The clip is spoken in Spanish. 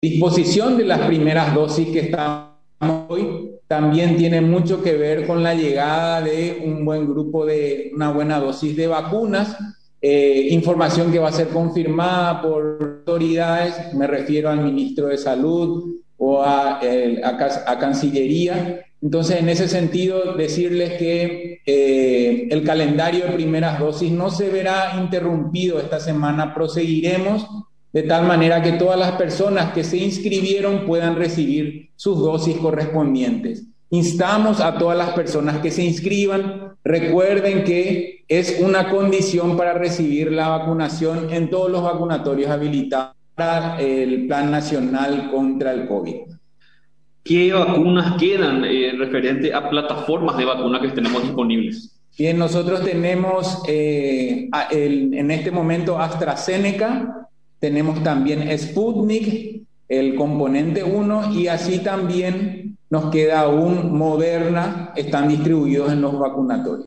disposición de las primeras dosis que estamos hoy también tiene mucho que ver con la llegada de un buen grupo de una buena dosis de vacunas, información que va a ser confirmada por autoridades, me refiero al ministro de Salud o a Cancillería. Entonces, en ese sentido, decirles que el calendario de primeras dosis no se verá interrumpido esta semana, proseguiremos de tal manera que todas las personas que se inscribieron puedan recibir sus dosis correspondientes. Instamos a todas las personas que se inscriban, recuerden que es una condición para recibir la vacunación en todos los vacunatorios habilitados para el Plan Nacional contra el COVID. ¿Qué vacunas quedan referente a plataformas de vacunas que tenemos disponibles? Bien, nosotros tenemos en este momento AstraZeneca, tenemos también Sputnik, el componente 1, y así también nos queda aún Moderna, están distribuidos en los vacunatorios.